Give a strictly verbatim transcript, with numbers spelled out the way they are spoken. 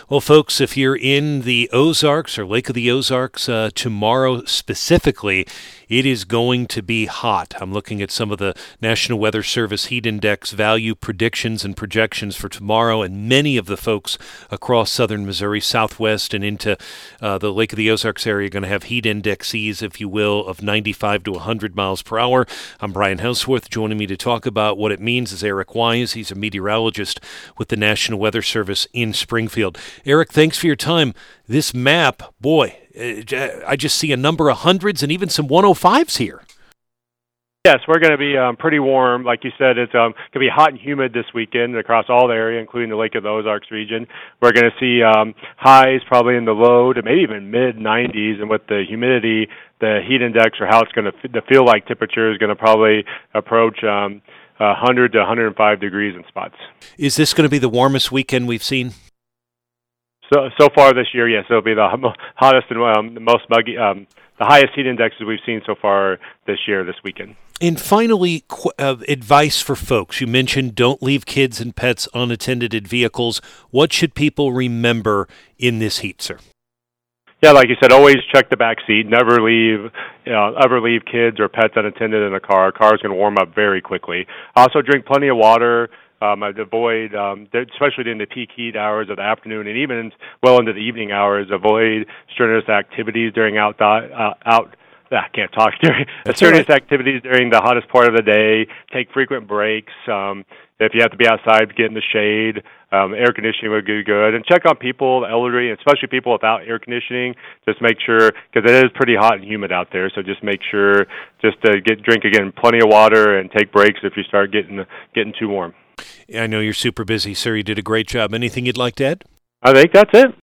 Well, folks, if you're in the Ozarks or Lake of the Ozarks uh, tomorrow specifically, it is going to be hot. I'm looking at some of the National Weather Service heat index value predictions and projections for tomorrow, and many of the folks across southern Missouri, southwest, and into uh, the Lake of the Ozarks area are going to have heat indexes, if you will, of ninety-five to one hundred miles per hour. I'm Brian Houseworth. Joining me to talk about what it means is Eric Wise. He's a meteorologist with the National Weather Service in Springfield. Eric, thanks for your time. This map, boy, I just see a number of hundreds and even some one oh fives here. Yes, we're going to be um, pretty warm. Like you said, it's um, going to be hot and humid this weekend across all the area, including the Lake of the Ozarks region. We're going to see um, highs probably in the low to maybe even mid nineties, and with the humidity, the heat index, or how it's going to the feel-like temperature, is going to probably approach um, one hundred to one hundred five degrees in spots. Is this going to be the warmest weekend we've seen? So so far this year, yes, it'll be the hottest and um, the most muggy, um, the highest heat indexes we've seen so far this year, this weekend. And finally, qu- uh, advice for folks. You mentioned don't leave kids and pets unattended in vehicles. What should people remember in this heat, sir? Yeah, like you said, always check the back seat. Never leave, you know, ever leave kids or pets unattended in a car. A car is going to warm up very quickly. Also, drink plenty of water. Um, I'd avoid, um, especially during the peak heat hours of the afternoon and even well into the evening hours, avoid strenuous activities during out, uh, out I can't talk during strenuous right. activities during the hottest part of the day. Take frequent breaks. Um, if you have to be outside, get in the shade. Um, air conditioning would do good. And check on people, the elderly, and especially people without air conditioning. Just make sure, because it is pretty hot and humid out there, so just make sure just to get drink, again, plenty of water and take breaks if you start getting getting too warm. I know you're super busy, sir. You did a great job. Anything you'd like to add? I think that's it.